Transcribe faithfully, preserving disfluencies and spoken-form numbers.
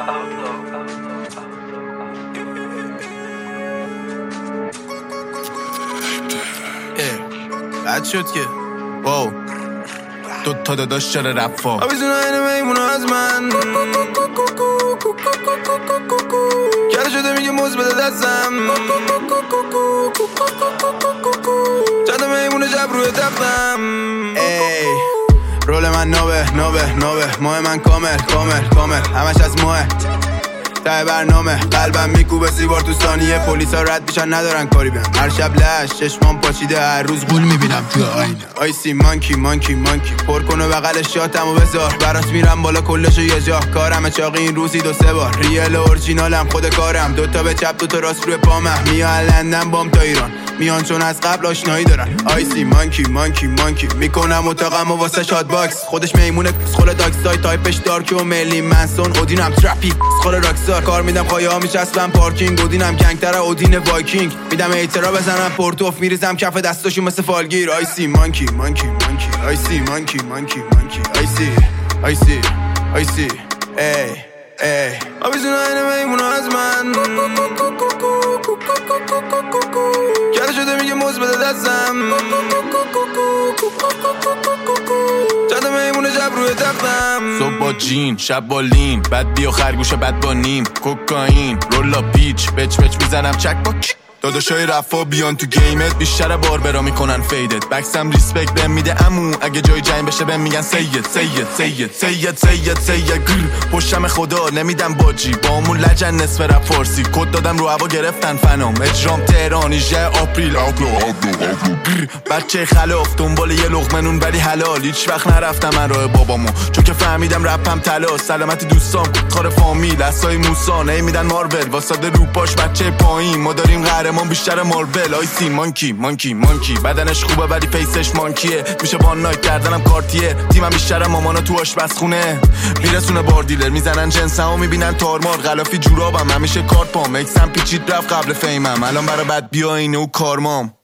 بد شد که واو دو تا داداش چرا رفا آویزون اینه میمونه از من کرده شده میگه موز بده دستم چند میمونه شب روی تختم ای رول من نوبه نوبه نوبه ماه من کامل کامل کامل همش از ماه ته برنامه قلبم میکوبه سیبار تو ثانیه پلیسا رد میشن ندارن کاری بهم هر شب لش چشمام پاچیده هر روز غول میبینم تو آینه آیسی مانکی مانکی مانکی پر کنه بغل شاتمو بذار برات میرم بالا کلشو یه جا کارم چاقی این روزی دو سه بار ریل اورجینالم خود کارم دوتا به چپ دوتا راست روی پامم میان لندن بام تا ایران میان چون از قبل آشنایی دارن آیسی مانکی مانکی مانکی میکنم اتاقمو واسه شات باکس خودش میمونه خول داکسای تایپش دارک و ملی منسون اودینم تراپی خول راکسار کار میدم خواهی ها میچسبم پارکینگ اودینم گنگتر اودین وایکینگ میدم ایترا بزنم پورتوف میریزم کف دستاشو مثل فالگیر آیسی مانکی مانکی مانکی آیسی مانکی مانکی مانکی آیسی آیسی آیسی ای ای آویزون اینه میمونه از من کرده شده میگه موز بده دستم چند میمونه شب روی تختم صبح با جین شب با لین بد بیا خرگوش بد با نیم کوکائین رولا پیچ بچ بچ میزنم چک با داداشای رفا بیان تو گیمت بیشتر بار برا میکنن فیدت بکسم ریسپکت بهم میده امو اگه جای جنگ بشه بهم میگن سید سید سید سید سید سید گر پشتم خدا نمیدم باجی بامون لجن نصف رپ فارسی کد دادم رو هوا گرفتن فنام اجرام تهران هجده آپریل بچه خلاف دنبال یه لقمه نون ولی حلال هیچ وقت نرفتم من راه بابامو چون که فهمیدم رپم طلا سلامتی دوستام کار فامیل اسای موسا نمیدن مارول واساده رو پاش بچه پایین ما داریم قهرمان بیشتر مارول آیسی مانکی مانکی مانکی بدنش خوبه ولی فیسش مانکیه میشه وان نایت کردنم کارتیه تیمم بیشتر مامانا تو آشپزخونه میرسونه بار دیلر میزنن جنسمو میبینن تارمار غلافی جورابم همیشه کارت پام اکسم پیچید رفت قبل فیمم الان برای بد بیا اینه و کارمام